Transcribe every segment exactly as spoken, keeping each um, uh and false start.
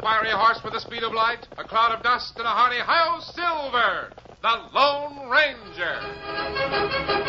fiery horse with the speed of light, a cloud of dust, and a hearty hi-yo Silver, the Lone Ranger.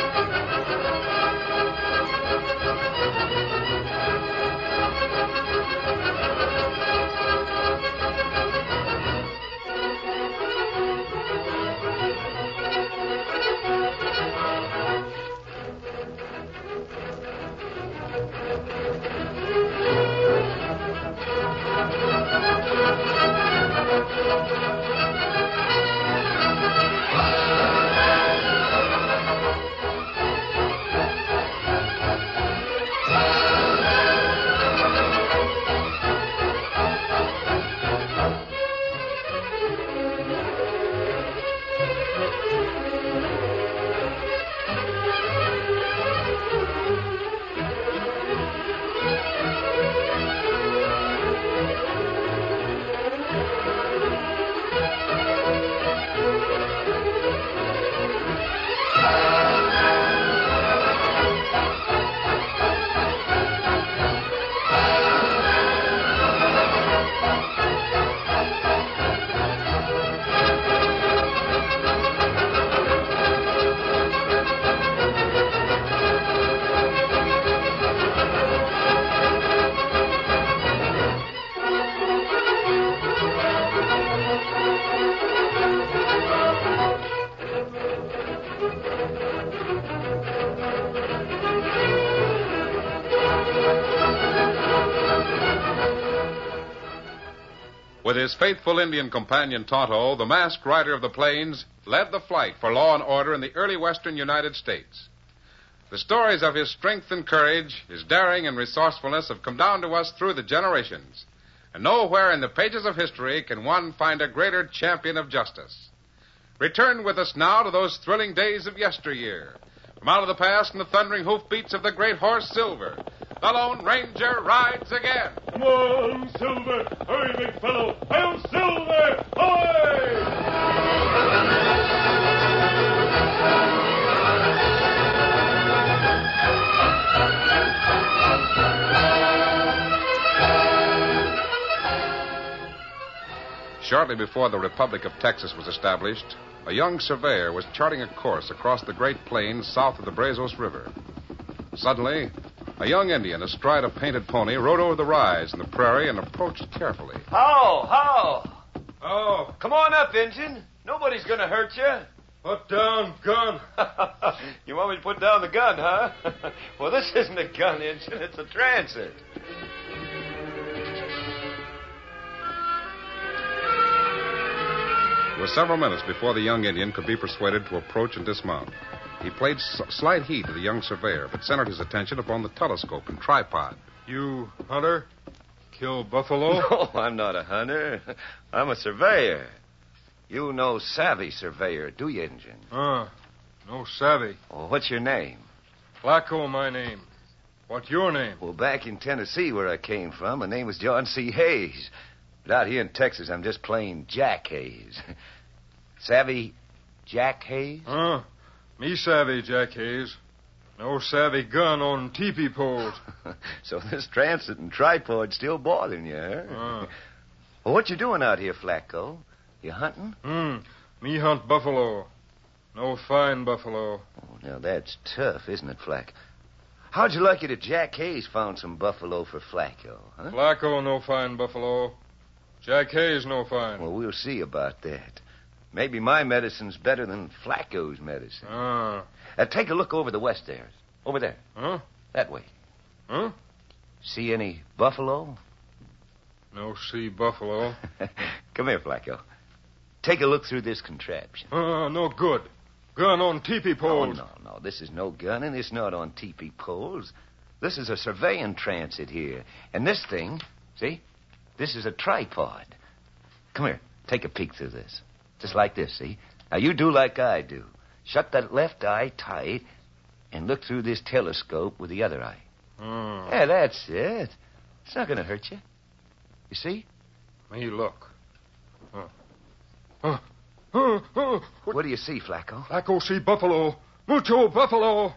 With his faithful Indian companion Tonto, the masked rider of the plains led the fight for law and order in the early western United States. The stories of his strength and courage, his daring and resourcefulness have come down to us through the generations. And nowhere in the pages of history can one find a greater champion of justice. Return with us now to those thrilling days of yesteryear. From out of the past and the thundering hoofbeats of the great horse Silver, the Lone Ranger rides again. Come on, Silver. Hurry, big fellow. Hail, Silver! Ahoy! Shortly before the Republic of Texas was established, a young surveyor was charting a course across the Great Plains south of the Brazos River. Suddenly, a young Indian astride a painted pony rode over the rise in the prairie and approached carefully. How? How? Oh. Come on up, Injun. Nobody's going to hurt you. Put down gun. You want me to put down the gun, huh? Well, this isn't a gun, Injun. It's a transit. It was several minutes before the young Indian could be persuaded to approach and dismount. He played s- slight heed to the young surveyor, but centered his attention upon the telescope and tripod. You hunter? Kill buffalo? No, I'm not a hunter. I'm a surveyor. You no savvy surveyor, do you, Injun? Uh, no savvy. Well, what's your name? Flacco, my name. What's your name? Well, back in Tennessee, where I came from, my name was John C. Hayes. But out here in Texas, I'm just plain Jack Hayes. Savvy Jack Hayes? Uh, me savvy, Jack Hayes. No savvy gun on teepee poles. So this transit and tripod's still bothering you, huh? Uh. Well, what you doing out here, Flacco? You hunting? Hmm. Me hunt buffalo. No fine buffalo. Oh, now that's tough, isn't it, Flack? How'd you like it if Jack Hayes found some buffalo for Flacco, huh? Flacco no fine buffalo. Jack Hayes no fine. Well, we'll see about that. Maybe my medicine's better than Flacco's medicine. Ah. Uh, take a look over the west there. Over there. Huh? That way. Huh? See any buffalo? No see buffalo. Come here, Flacco. Take a look through this contraption. Uh, no good. Gun on teepee Oh, poles. no, no. This is no gun, and it's not on teepee poles. This is a surveying transit here. And this thing, see? This is a tripod. Come here. Take a peek through this. Just like this, see? Now, you do like I do. Shut that left eye tight and look through this telescope with the other eye. Uh, Yeah, that's it. It's not going to hurt you. You see? me look. Uh, uh, uh, uh, what? What do you see, Flacco? Flacco see buffalo. Mucho buffalo.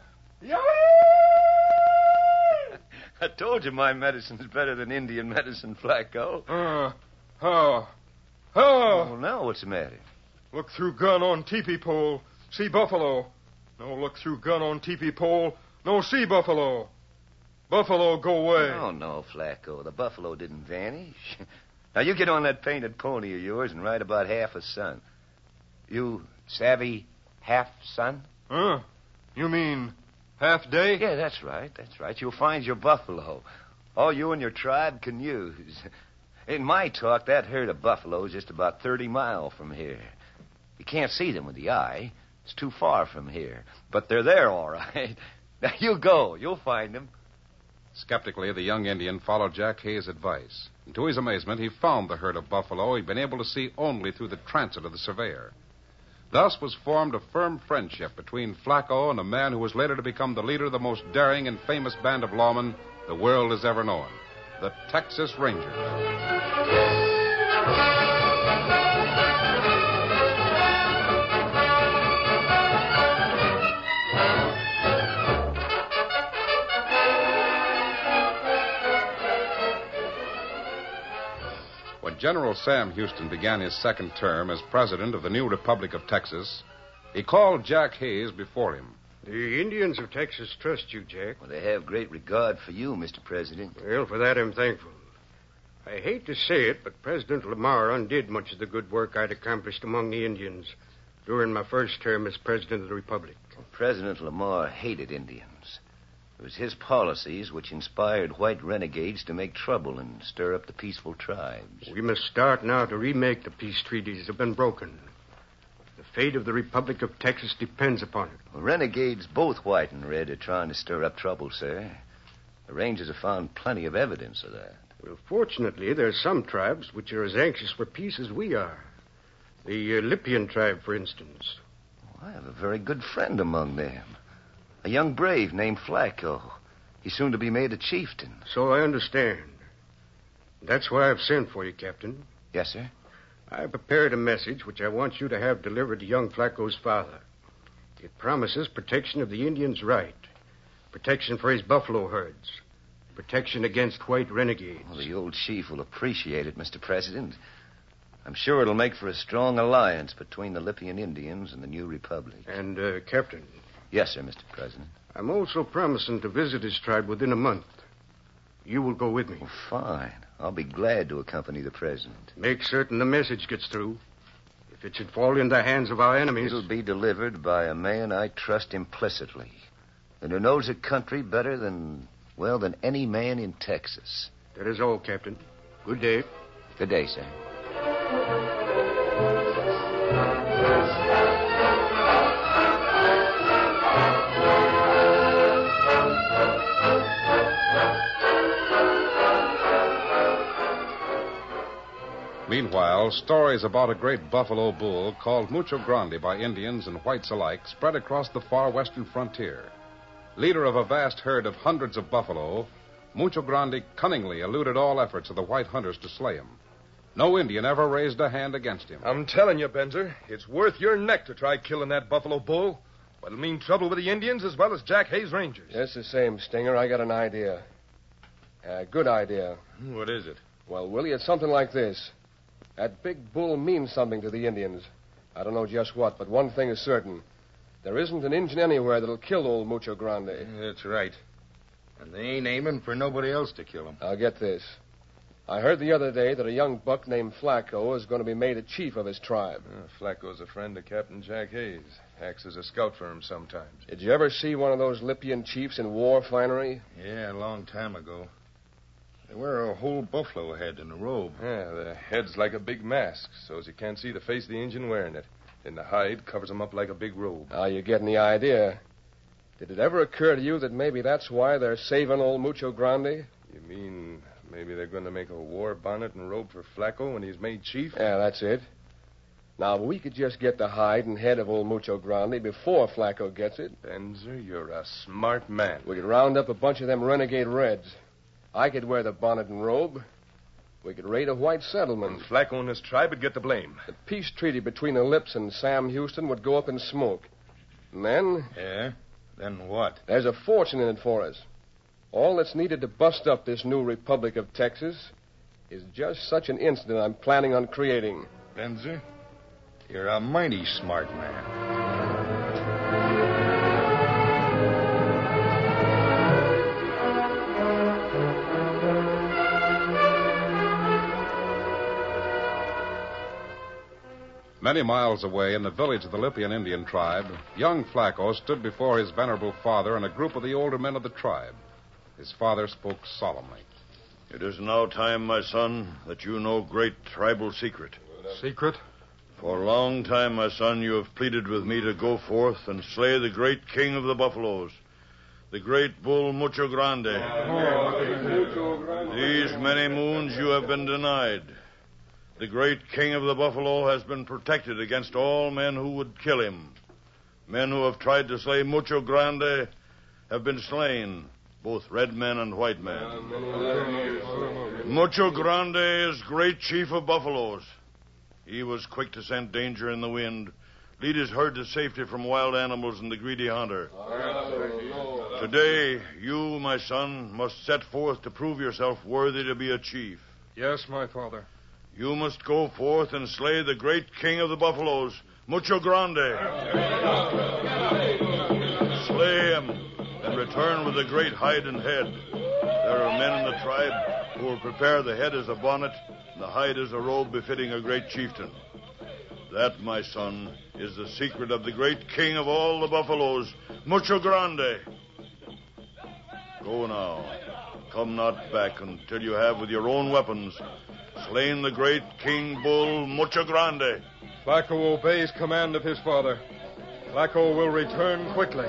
I told you my medicine's better than Indian medicine, Flacco. Uh, Oh. Oh, Oh. now what's the matter? Look through gun on teepee pole. See buffalo. No look through gun on teepee pole. No see buffalo. Buffalo go away. Oh, no, Flacco. The buffalo didn't vanish. Now, you get on that painted pony of yours and ride about half a sun. You savvy half sun? Huh? You mean half day? Yeah, that's right. That's right. You'll find your buffalo. All you and your tribe can use. In my talk, that herd of buffalo is just about thirty miles from here. You can't see them with the eye. It's too far from here. But they're there, all right. Now, you go. You'll find them. Skeptically, the young Indian followed Jack Hayes' advice. And to his amazement, he found the herd of buffalo he'd been able to see only through the transit of the surveyor. Thus was formed a firm friendship between Flacco and a man who was later to become the leader of the most daring and famous band of lawmen the world has ever known, the Texas Rangers. When General Sam Houston began his second term as president of the new Republic of Texas, he called Jack Hayes before him. The Indians of Texas trust you, Jack. Well, they have great regard for you, Mister President. Well, for that I'm thankful. I hate to say it, but President Lamar undid much of the good work I'd accomplished among the Indians during my first term as president of the Republic. Well, President Lamar hated Indians. It was his policies which inspired white renegades to make trouble and stir up the peaceful tribes. We must start now to remake the peace treaties that have been broken. The fate of the Republic of Texas depends upon it. Well, renegades, both white and red, are trying to stir up trouble, sir. The Rangers have found plenty of evidence of that. Well, fortunately, there are some tribes which are as anxious for peace as we are. The uh, Lipian tribe, for instance. Well, I have a very good friend among them. A young brave named Flacco. He's soon to be made a chieftain. So I understand. That's why I've sent for you, Captain. Yes, sir? I prepared a message which I want you to have delivered to young Flacco's father. It promises protection of the Indian's right, protection for his buffalo herds, protection against white renegades. Well, the old chief will appreciate it, Mister President. I'm sure it'll make for a strong alliance between the Lipian Indians and the new republic. And, uh, Captain. Yes, sir, Mister President. I'm also promising to visit his tribe within a month. You will go with me. Oh, fine. I'll be glad to accompany the president. Make certain the message gets through. If it should fall into the hands of our enemies... It'll be delivered by a man I trust implicitly, and who knows the country better than, well, than any man in Texas. That is all, Captain. Good day. Good day, sir. Meanwhile, stories about a great buffalo bull called Mucho Grande by Indians and whites alike spread across the far western frontier. Leader of a vast herd of hundreds of buffalo, Mucho Grande cunningly eluded all efforts of the white hunters to slay him. No Indian ever raised a hand against him. I'm telling you, Benzer, it's worth your neck to try killing that buffalo bull. But it'll mean trouble with the Indians as well as Jack Hayes' Rangers. Just the same, Stinger. I got an idea. A good idea. What is it? Well, Willie, it's something like this. That big bull means something to the Indians. I don't know just what, but one thing is certain. There isn't an Indian anywhere that'll kill old Mucho Grande. That's right. And they ain't aiming for nobody else to kill him. Now, get this. I heard the other day that a young buck named Flacco is going to be made a chief of his tribe. Uh, Flacco's a friend of Captain Jack Hayes. Acts as a scout for him sometimes. Did you ever see one of those Lipian chiefs in war finery? Yeah, a long time ago. They wear a whole buffalo head in a robe. Yeah, the head's like a big mask, so as you can't see the face of the Indian wearing it. And the hide covers him up like a big robe. Now, you're getting the idea. Did it ever occur to you that maybe that's why they're saving old Mucho Grande? You mean maybe they're going to make a war bonnet and robe for Flacco when he's made chief? Yeah, that's it. Now, we could just get the hide and head of old Mucho Grande before Flacco gets it. Benzer, you're a smart man. We could round up a bunch of them renegade Reds. I could wear the bonnet and robe. We could raid a white settlement. And Flacco and his tribe would get the blame. The peace treaty between the Lips and Sam Houston would go up in smoke. And then... Yeah? Then what? There's a fortune in it for us. All that's needed to bust up this new Republic of Texas is just such an incident I'm planning on creating. Benzer, you're a mighty smart man. Many miles away in the village of the Lipian Indian tribe, young Flacco stood before his venerable father and a group of the older men of the tribe. His father spoke solemnly. It is now time, my son, that you know great tribal secret. Secret? For a long time, my son, you have pleaded with me to go forth and slay the great king of the buffaloes, the great bull Mucho Grande. These many moons you have been denied. The great king of the buffalo has been protected against all men who would kill him. Men who have tried to slay Mucho Grande have been slain, both red men and white men. Mucho Grande is great chief of buffaloes. He was quick to scent danger in the wind, lead his herd to safety from wild animals and the greedy hunter. Today, you, my son, must set forth to prove yourself worthy to be a chief. Yes, my father. You must go forth and slay the great king of the buffaloes, Mucho Grande. Slay him and return with the great hide and head. There are men in the tribe who will prepare the head as a bonnet and the hide as a robe befitting a great chieftain. That, my son, is the secret of the great king of all the buffaloes, Mucho Grande. Go now. Come not back until you have, with your own weapons, slain the great King Bull, Mucho Grande. Flacco obeys command of his father. Flacco will return quickly.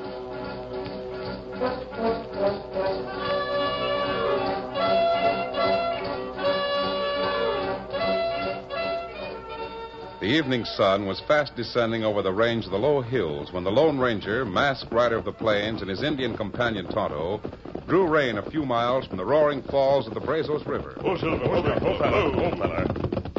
The evening sun was fast descending over the range of the low hills when the Lone Ranger, masked rider of the plains, and his Indian companion Tonto drew rein a few miles from the roaring falls of the Brazos River. Oh, Silver, oh, oh, fella, oh, fella.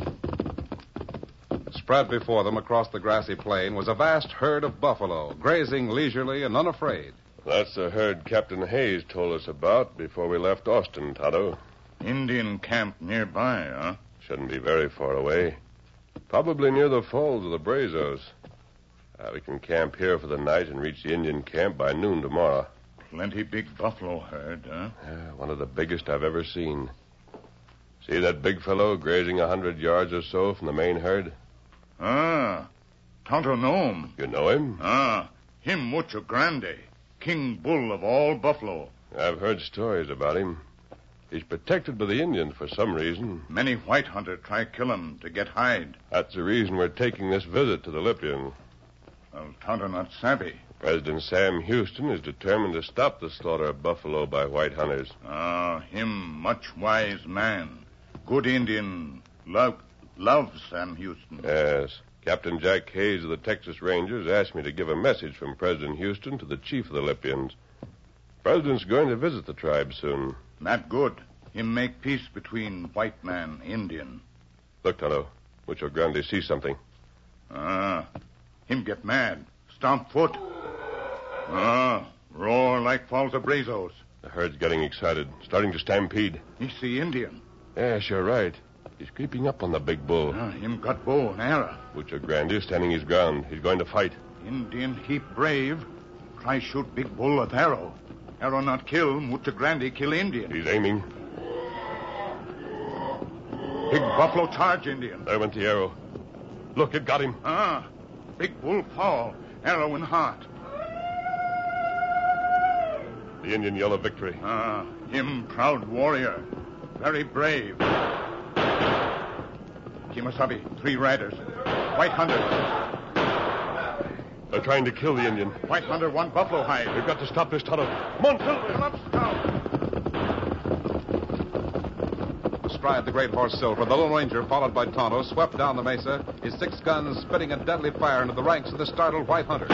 Spread before them across the grassy plain was a vast herd of buffalo, grazing leisurely and unafraid. That's the herd Captain Hayes told us about before we left Austin, Tonto. Indian camp nearby, huh? Shouldn't be very far away. Probably near the falls of the Brazos. Uh, we can camp here for the night and reach the Indian camp by noon tomorrow. Plenty big buffalo herd, huh? Uh, one of the biggest I've ever seen. See that big fellow grazing a hundred yards or so from the main herd? Ah, Tonto know him. You know him? Ah, him Mucho Grande, King Bull of all buffalo. I've heard stories about him. He's protected by the Indians for some reason. Many white hunter try kill him to get hide. That's the reason we're taking this visit to the Lipian. Well, Tonto not savvy. President Sam Houston is determined to stop the slaughter of buffalo by white hunters. Ah, him much wise man. Good Indian. Love, love Sam Houston. Yes. Captain Jack Hayes of the Texas Rangers asked me to give a message from President Houston to the chief of the Lipians. President's going to visit the tribe soon. Not good. Him make peace between white man, Indian. Look, Tonto. Mucho Grande see something. Ah, him get mad. Stomp foot. Ah, roar like falls of Brazos. The herd's getting excited, starting to stampede. He see Indian. Yes, you're right. He's creeping up on the big bull. Ah, him got bow and arrow. Mucho Grande is standing his ground. He's going to fight. Indian heap brave. Try shoot big bull with arrow. Arrow not kill, Mucho Grande kill Indian. He's aiming. Big buffalo charge Indian. There went the arrow. Look, it got him. Ah, big bull fall. Arrow in heart. The Indian yell of victory. Ah, him proud warrior. Very brave. Kimasabi, three riders. White hunter. They're trying to kill the Indian. White hunter, one buffalo hide. We've got to stop this, Tonto. Come on, Silver. Come up, Scout. Astride the great horse Silver, the Lone Ranger, followed by Tonto, swept down the mesa, his six guns spitting a deadly fire into the ranks of the startled white hunters.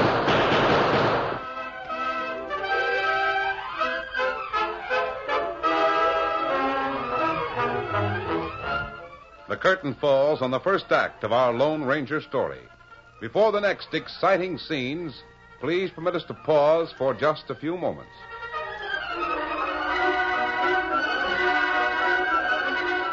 The curtain falls on the first act of our Lone Ranger story. Before the next exciting scenes, please permit us to pause for just a few moments.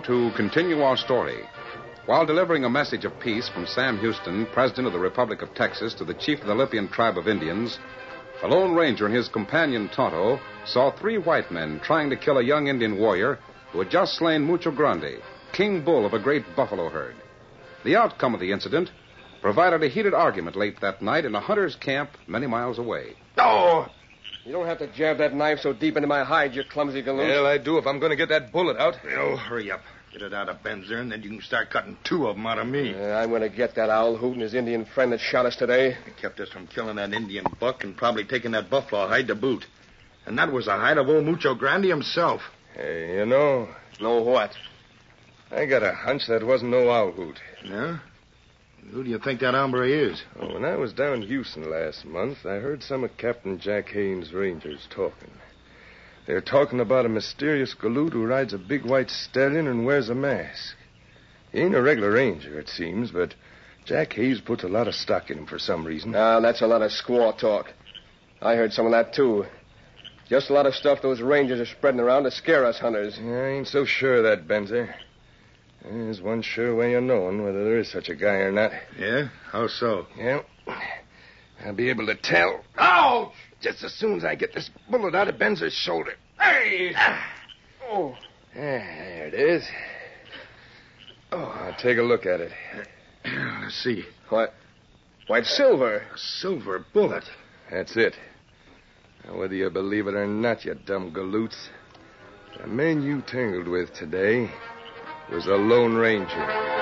to continue our story. While delivering a message of peace from Sam Houston, President of the Republic of Texas, to the chief of the Lipian tribe of Indians, a Lone Ranger and his companion Tonto saw three white men trying to kill a young Indian warrior who had just slain Mucho Grande, king bull of a great buffalo herd. The outcome of the incident provided a heated argument late that night in a hunter's camp many miles away. Oh! You don't have to jab that knife so deep into my hide, you clumsy galoot. Well, I do if I'm going to get that bullet out. Oh, hurry up. Get it out of Benzer, and then you can start cutting two of them out of me. Uh, I'm going to get that owl hoot and his Indian friend that shot us today. It kept us from killing that Indian buck and probably taking that buffalo hide to boot. And that was the hide of old Mucho Grande himself. Hey, you know, Know what? I got a hunch that wasn't no owl hoot. Yeah? Who do you think that hombre is? Oh, when I was down in Houston last month, I heard some of Captain Jack Haynes' Rangers talking. They're talking about a mysterious galoot who rides a big white stallion and wears a mask. He ain't a regular ranger, it seems, but Jack Hayes puts a lot of stock in him for some reason. Ah, that's a lot of squaw talk. I heard some of that, too. Just a lot of stuff those rangers are spreading around to scare us hunters. Yeah, I ain't so sure of that, Benzer. There's one sure way of knowing whether there is such a guy or not. Yeah? How so? Yeah. I'll be able to tell. Ouch! Just as soon as I get this bullet out of Benzer's shoulder. Hey! Oh. Ah, there it is. Oh, I'll take a look at it. Let's see. What? White silver. A silver bullet. That's it. Now, whether you believe it or not, you dumb galoots, the man you tangled with today was a Lone Ranger.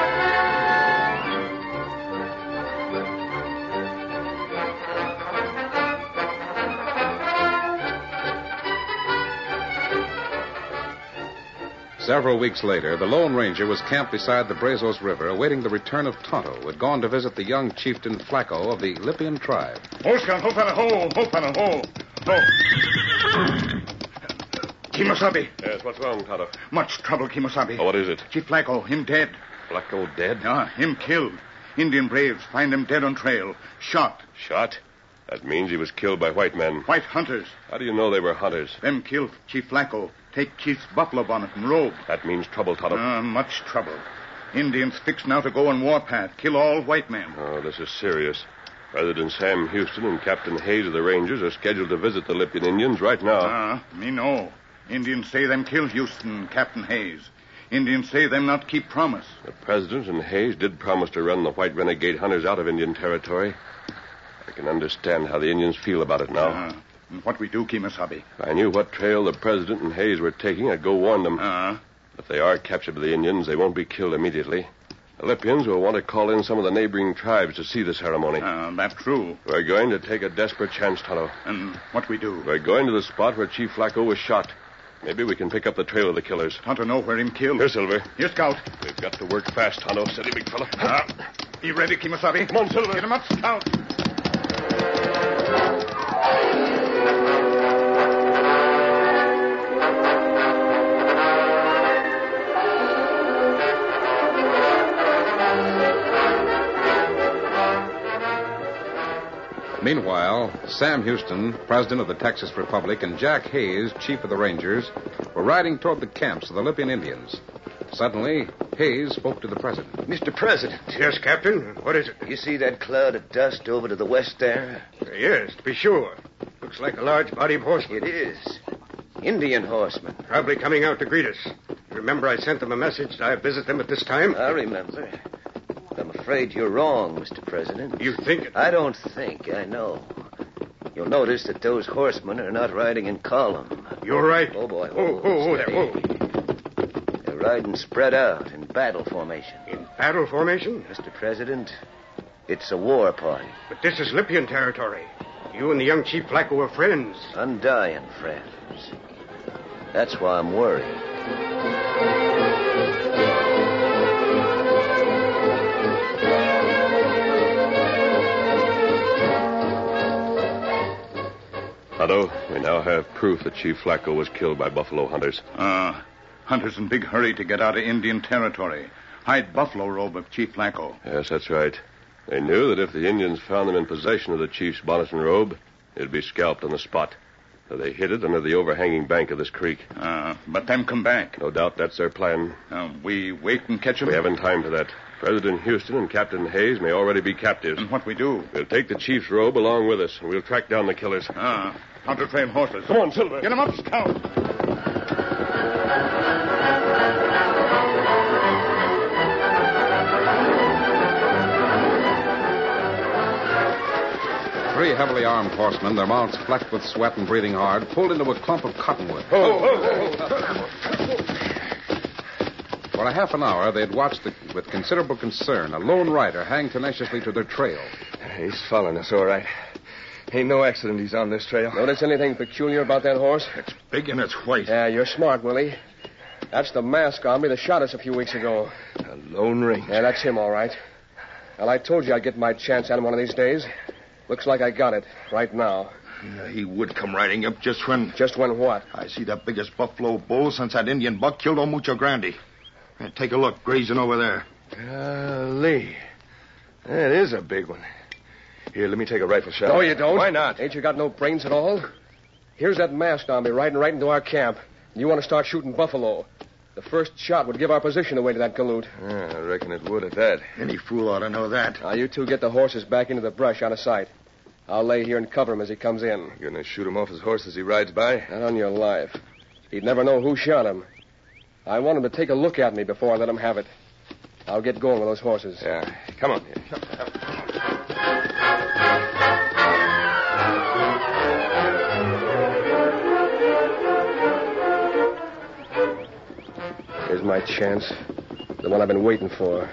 Several weeks later, the Lone Ranger was camped beside the Brazos River, awaiting the return of Tonto, who had gone to visit the young chieftain Flacco of the Lipian tribe. Ho, Scout, ho, fella, ho, ho, fella, ho. Ho. Kimosabe. Yes, what's wrong, Tonto? Much trouble, Kimosabe. Oh, what is it? Chief Flacco, him dead. Flacco dead? Ah, him killed. Indian braves find him dead on trail. Shot. Shot? That means he was killed by white men. White hunters. How do you know they were hunters? Them killed Chief Flacco. Take Chief's buffalo bonnet and robe. That means trouble, Tonto. Ah, much trouble. Indians fix now to go on warpath, kill all white men. Oh, this is serious. President Sam Houston and Captain Hayes of the Rangers are scheduled to visit the Lipian Indians right now. Ah, me know. Indians say them kill Houston and Captain Hayes. Indians say them not keep promise. The President and Hayes did promise to run the white renegade hunters out of Indian territory. I can understand how the Indians feel about it now. Ah, and what we do, Kimosabe? If I knew what trail the President and Hayes were taking, I'd go warn them. Ah. If they are captured by the Indians, they won't be killed immediately. The Lipians will want to call in some of the neighboring tribes to see the ceremony. Ah, that's true. We're going to take a desperate chance, Tonto. And what we do? We're going to the spot where Chief Flacco was shot. Maybe we can pick up the trail of the killers. Tonto know where him killed. Here, Silver. Here, Scout. We've got to work fast, Tonto. Steady, big fella. Ah, be ready, Kimosabe. Come on, Silver. Get him up, Scout. Meanwhile, Sam Houston, president of the Texas Republic, and Jack Hayes, chief of the Rangers, were riding toward the camps of the Lipian Indians. Suddenly, Hayes spoke to the president. Mister President. Yes, Captain. What is it? You see that cloud of dust over to the west there? Yes, to be sure. Looks like a large body of horsemen. It is. Indian horsemen. Probably coming out to greet us. Remember I sent them a message I visit them at this time? I remember. I'm afraid you're wrong, Mister President. You think it? I don't think. I know. You'll notice that those horsemen are not riding in column. You're right. Oh, boy. Oh, oh, oh, there. Oh. They're riding spread out in battle formation. In battle formation? Mister President, it's a war party. But this is Lipian territory. You and the young Chief Flacco are friends. Undying friends. That's why I'm worried. Tonto, we now have proof that Chief Flacco was killed by buffalo hunters. Ah, hunters in big hurry to get out of Indian territory. Hide buffalo robe of Chief Flacco. Yes, that's right. They knew that if the Indians found them in possession of the chief's bonnet and robe, they'd be scalped on the spot. They hid it under the overhanging bank of this creek. Uh, but them come back. No doubt that's their plan. Uh, we wait and catch them? We haven't time for that. President Houston and Captain Hayes may already be captives. And what we do? We'll take the chief's robe along with us, and we'll track down the killers. Ah, counter-train horses. Come on, Silver. Get them up, Scout. Three heavily armed horsemen, their mouths flecked with sweat and breathing hard, pulled into a clump of cottonwood. Oh, oh, oh. For a half an hour, they had watched the, with considerable concern a lone rider hang tenaciously to their trail. He's following us, all right. Ain't no accident he's on this trail. Notice anything peculiar about that horse? It's big and it's white. Yeah, you're smart, Willie. That's the mask on me that shot us a few weeks ago. A Lone Ranger. Yeah, that's him, all right. Well, I told you I'd get my chance at him one of these days. Looks like I got it right now. Yeah, he would come riding up just when... Just when what? I see the biggest buffalo bull since that Indian buck killed old Mucho Grande. Yeah, take a look, grazing over there. Golly. That is a big one. Here, let me take a rifle shot. No, you don't. Why not? Ain't you got no brains at all? Here's that masked on me riding right into our camp. You want to start shooting buffalo. The first shot would give our position away to that galoot. Yeah, I reckon it would at that. Any fool ought to know that. Now, you two get the horses back into the brush out of sight. I'll lay here and cover him as he comes in. You're going to shoot him off his horse as he rides by? Not on your life. He'd never know who shot him. I want him to take a look at me before I let him have it. I'll get going with those horses. Yeah. Come on. Here's my chance. The one I've been waiting for.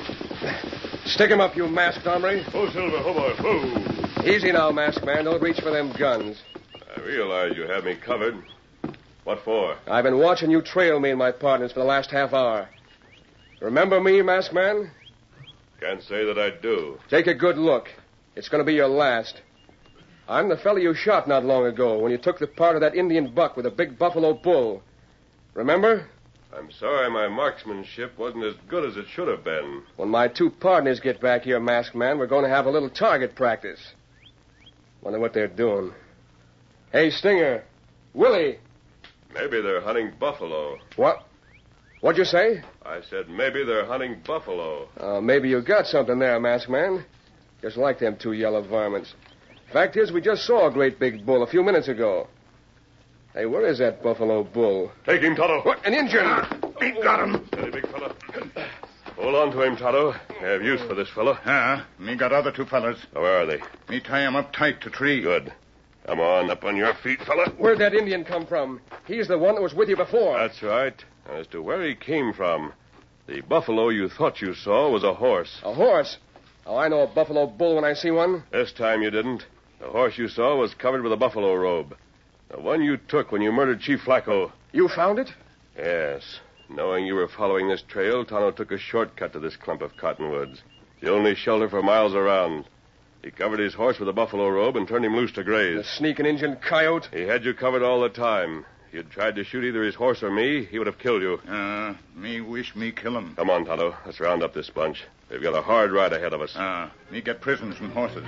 Stick him up, you masked hombre. Oh, Silver, oh, boy, oh. Easy now, masked man. Don't reach for them guns. I realize you have me covered. What for? I've been watching you trail me and my partners for the last half hour. Remember me, masked man? Can't say that I do. Take a good look. It's going to be your last. I'm the fellow you shot not long ago when you took the part of that Indian buck with a big buffalo bull. Remember? I'm sorry my marksmanship wasn't as good as it should have been. When my two partners get back here, masked man, we're going to have a little target practice. Wonder what they're doing. Hey, Stinger. Willie. Maybe they're hunting buffalo. What? What'd you say? I said maybe they're hunting buffalo. Uh, maybe you got something there, masked man. Just like them two yellow varmints. Fact is, we just saw a great big bull a few minutes ago. Hey, where is that buffalo bull? Take him, Tonto. What? An Injun! He got him. Steady, big fella. Hold on to him, Tonto. I have use for this fellow. Ah, me got other two fellas. Oh, where are they? Me tie him up tight to tree. Good. Come on, up on your feet, fella. Where'd that Indian come from? He's the one that was with you before. That's right. As to where he came from, the buffalo you thought you saw was a horse. A horse? Oh, I know a buffalo bull when I see one. This time you didn't. The horse you saw was covered with a buffalo robe. The one you took when you murdered Chief Flacco. You found it? Yes. Knowing you were following this trail, Tonto took a shortcut to this clump of cottonwoods. The only shelter for miles around. He covered his horse with a buffalo robe and turned him loose to graze. The sneaking Injun coyote. He had you covered all the time. If you'd tried to shoot either his horse or me, he would have killed you. Ah, uh, me wish me kill him. Come on, Tonto. Let's round up this bunch. They've got a hard ride ahead of us. Ah, uh, me get prisoners and horses.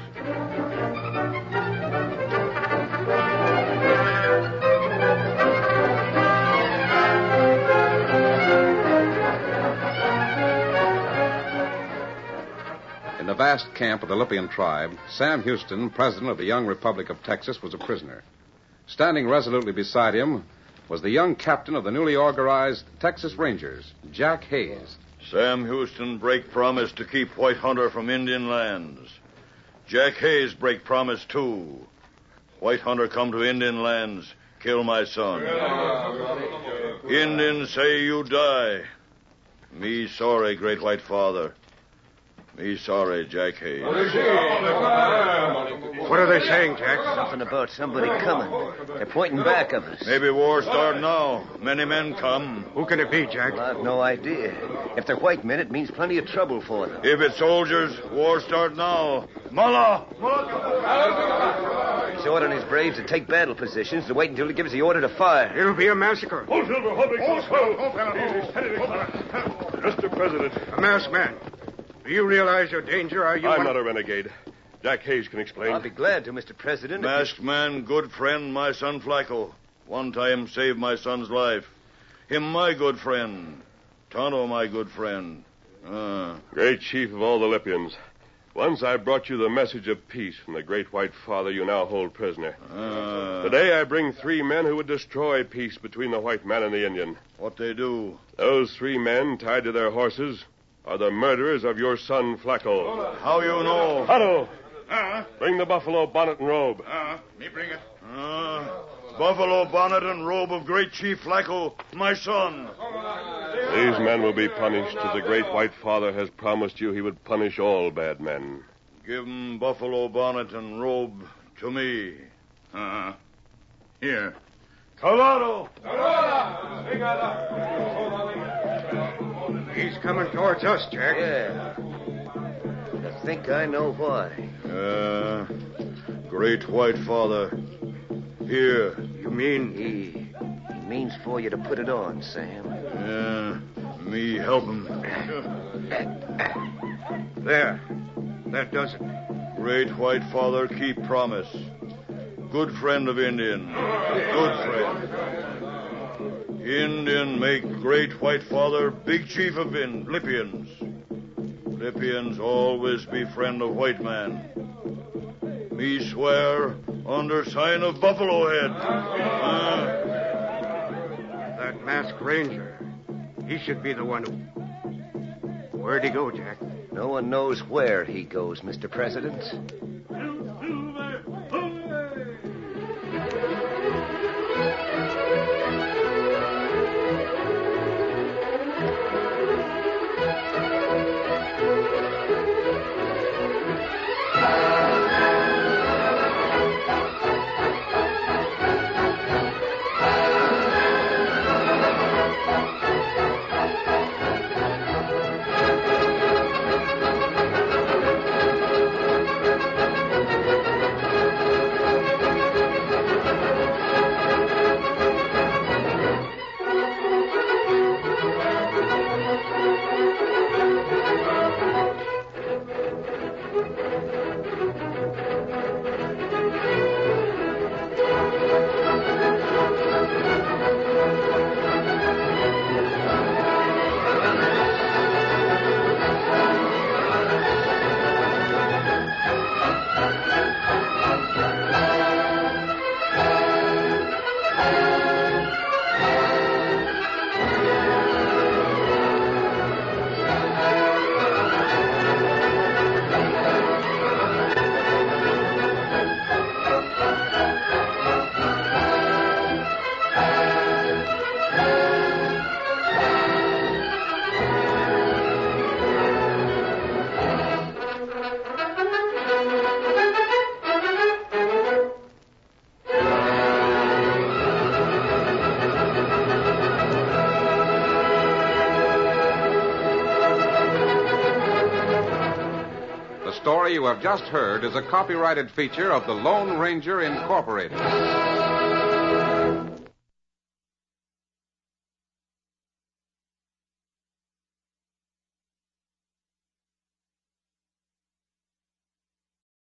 In the vast camp of the Lippian tribe, Sam Houston, president of the young Republic of Texas, was a prisoner. Standing resolutely beside him was the young captain of the newly organized Texas Rangers, Jack Hayes. Sam Houston break promise to keep White Hunter from Indian lands. Jack Hayes break promise, too. White Hunter come to Indian lands, kill my son. Indians say you die. Me sorry, great white father. Me sorry, Jack Hayes. What are they saying, Jack? Something about somebody coming. They're pointing back of us. Maybe war start now. Many men come. Who can it be, Jack? Well, I've no idea. If they're white men, it means plenty of trouble for them. If it's soldiers, war start now. Mullah! He's ordering his braves to take battle positions to wait until he gives the order to fire. It'll be a massacre. Hold, Silver, hold, big hold, Mister President. A masked man. Do you realize your danger? Are you I'm one... not a renegade. Jack Hayes can explain. I'll be glad to, Mister President. Masked man, good friend, my son Flacco. One time saved my son's life. Him my good friend. Tonto my good friend. Ah. Great chief of all the Lipians. Once I brought you the message of peace from the great white father you now hold prisoner. Ah. Today I bring three men who would destroy peace between the white man and the Indian. What they do? Those three men, tied to their horses, are the murderers of your son, Flacco. How you know? Tonto, Uh, bring the buffalo bonnet and robe. uh, me bring it. Ah. Buffalo bonnet and robe of great Chief Flacco, my son. These men will be punished as the great white father has promised you he would punish all bad men. Give 'em buffalo bonnet and robe to me. Uh, here. Colorado! He's coming towards us, Jack. Yeah. I think I know why. Uh, great white father. Here. You mean He, he means for you to put it on, Sam. Yeah, me help him. there? That does it. Great white father, keep promise. Good friend of Indian. Good friend. Indian make great white father big chief of in Lipians. Lipians always be friend of white man. Me swear under sign of buffalo head. Uh, That masked ranger. He should be the one who... Where'd he go, Jack? No one knows where he goes, Mister President. The story you have just heard is a copyrighted feature of the Lone Ranger Incorporated.